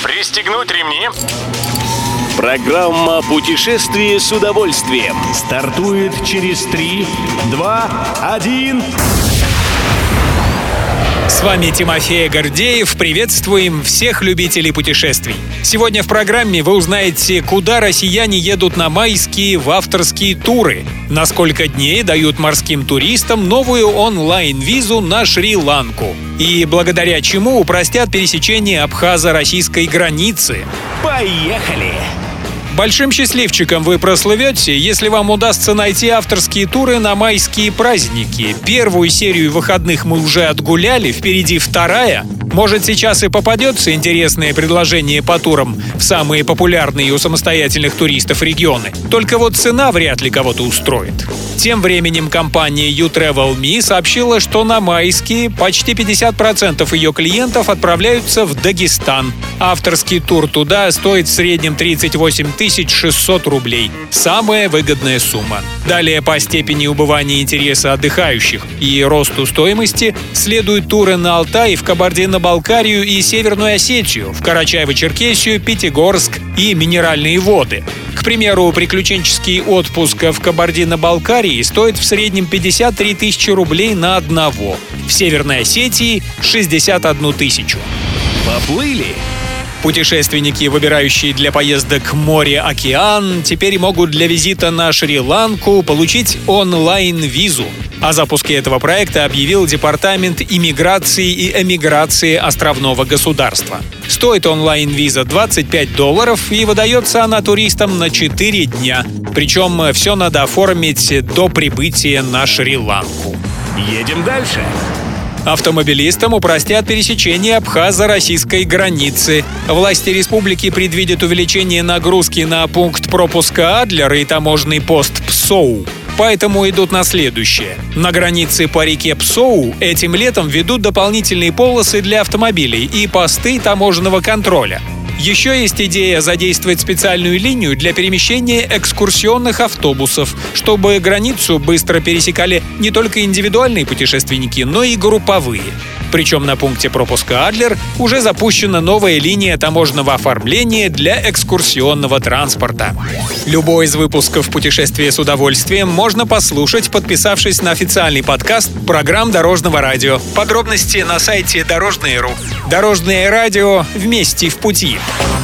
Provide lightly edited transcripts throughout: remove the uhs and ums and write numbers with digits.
Пристегнуть ремни. Программа «Путешествие с удовольствием» стартует через 3, 2, 1. С вами Тимофей Гордеев. Приветствуем всех любителей путешествий. Сегодня в программе вы узнаете, куда россияне едут на майские в авторские туры, на сколько дней дают морским туристам новую онлайн-визу на Шри-Ланку и благодаря чему упростят пересечение абхазо-российской границы. Поехали! Большим счастливчиком вы прослывете, если вам удастся найти авторские туры на майские праздники. Первую серию выходных мы уже отгуляли, впереди вторая. Может, сейчас и попадется интересное предложение по турам в самые популярные у самостоятельных туристов регионы. Только вот цена вряд ли кого-то устроит. Тем временем компания YouTravelMe сообщила, что на майские почти 50% ее клиентов отправляются в Дагестан. Авторский тур туда стоит в среднем 38 600 рублей. Самая выгодная сумма. Далее по степени убывания интереса отдыхающих и росту стоимости следуют туры на Алтай, в Кабардино-Балкарию и Северную Осетию, в Карачаево-Черкесию, Пятигорск и Минеральные воды. К примеру, приключенческий отпуск в Кабардино-Балкарии стоит в среднем 53 тысячи рублей на одного. В Северной Осетии — 61 тысячу. Поплыли! Путешественники, выбирающие для поездок море-океан, теперь могут для визита на Шри-Ланку получить онлайн-визу. О запуске этого проекта объявил Департамент иммиграции и эмиграции островного государства. Стоит онлайн-виза $25 и выдается она туристам на 4 дня. Причем все надо оформить до прибытия на Шри-Ланку. Едем дальше. Автомобилистам упростят пересечение абхазо-российской границы. Власти республики предвидят увеличение нагрузки на пункт пропуска Адлера и таможенный пост Псоу. Поэтому идут на следующее. На границе по реке Псоу этим летом ведут дополнительные полосы для автомобилей и посты таможенного контроля. Еще есть идея задействовать специальную линию для перемещения экскурсионных автобусов, чтобы границу быстро пересекали не только индивидуальные путешественники, но и групповые. Причем на пункте пропуска Адлер уже запущена новая линия таможенного оформления для экскурсионного транспорта. Любой из выпусков «Путешествие с удовольствием» можно послушать, подписавшись на официальный подкаст программ Дорожного радио. Подробности на сайте Дорожное.ру. Дорожное радио «Вместе в пути».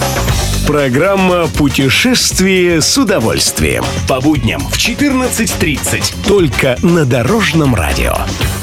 Программа «Путешествие с удовольствием». По будням в 14:30. Только на Дорожном радио.